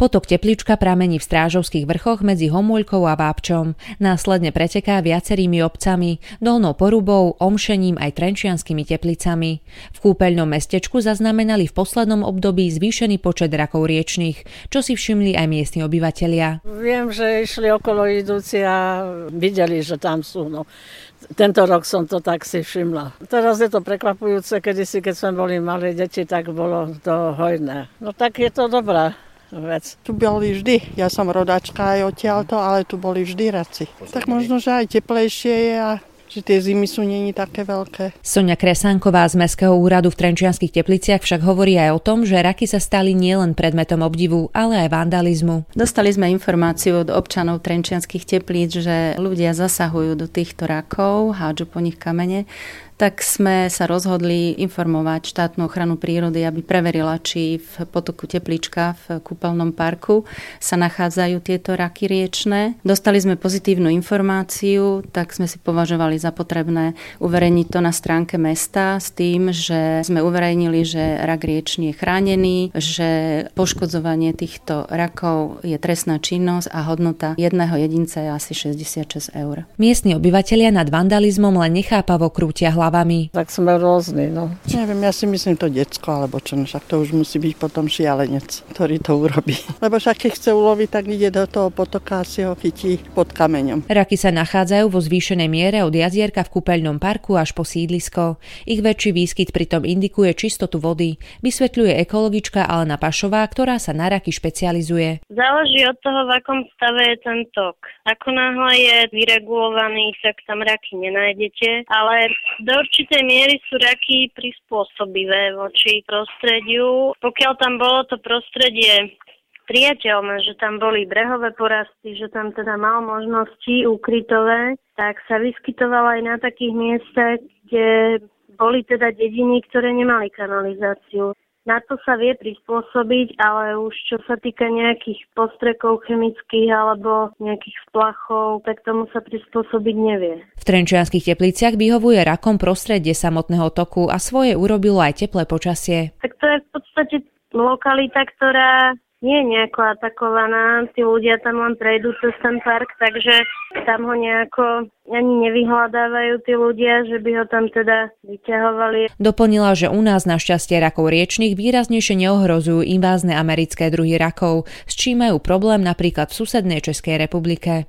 Potok Teplička pramení v Strážovských vrchoch medzi Homuľkou a Vápčom. Následne preteká viacerými obcami, Dolnou Porubou, Omšením aj Trenčianskymi Teplicami. V kúpeľnom mestečku zaznamenali v poslednom období zvýšený počet rakov riečnych, čo si všimli aj miestni obyvatelia. Viem, že išli okolo idúci a videli, že tam sú. No. Tento rok som to tak si všimla. Teraz je to prekvapujúce, kedysi, keď sme boli malé deti, tak bolo to hojné. No tak je to dobrá vec. Tu boli vždy, ja som rodačka aj odtiaľto, ale tu boli vždy raci. Tak možno, že aj teplejšie je a že tie zimy sú nie také veľké. Soňa Kresánková z Mestského úradu v Trenčianskych Tepliciach však hovorí aj o tom, že raky sa stali nielen predmetom obdivu, ale aj vandalizmu. Dostali sme informáciu od občanov Trenčianskych Teplíc, že ľudia zasahujú do týchto rakov, hádžu po nich kamene. Tak sme sa rozhodli informovať štátnu ochranu prírody, aby preverila, či v potoku Teplička v kúpeľnom parku sa nachádzajú tieto raky riečne. Dostali sme pozitívnu informáciu, tak sme si považovali za potrebné uverejniť to na stránke mesta s tým, že sme uverejnili, že rak riečny je chránený, že poškodzovanie týchto rakov je trestná činnosť a hodnota jedného jedinca je asi 66 €. Miestni obyvatelia nad vandalizmom len nechápavo krútia hlavami. Tak sme rôzni, no. Neviem, ja si myslím to decko, alebo čo, no však to už musí byť potom šialenec, ktorý to urobí. Lebo však keď chce uloviť, tak ide do toho potoka a si ho chytí pod kameňom. Raky sa nachádzajú vo zvýšenej miere od jazierka v kúpeľnom parku až po sídlisko. Ich väčší výskyt pritom indikuje čistotu vody, vysvetľuje ekologička Alena Pašová, ktorá sa na raky špecializuje. Záleží od toho, v akom stave je ten tok. Ako náhle je vyregulovaný, tak tam raky nenájdete, ale do určitej miery sú raky prispôsobivé voči prostrediu. Pokiaľ tam bolo to prostredie priateľné, že tam boli brehové porasty, že tam teda mal možnosti ukrytové, tak sa vyskytovala aj na takých miestach, kde boli teda dediny, ktoré nemali kanalizáciu. Na to sa vie prispôsobiť, ale už čo sa týka nejakých postrekov chemických alebo nejakých splachov, tak tomu sa prispôsobiť nevie. V Trenčianskych Tepliciach vyhovuje rakom prostredie samotného toku a svoje urobilo aj teplé počasie. Tak to je v podstate lokalita, ktorá nie je nejako atakovaná. Tí ľudia tam len prejdú cez ten park, takže tam ho nejako ani nevyhľadávajú tí ľudia, že by ho tam teda vyťahovali. Doplnila, že u nás našťastie rakov riečnych výraznejšie neohrozujú invázne americké druhy rakov, s čím majú problém napríklad v susednej Českej republike.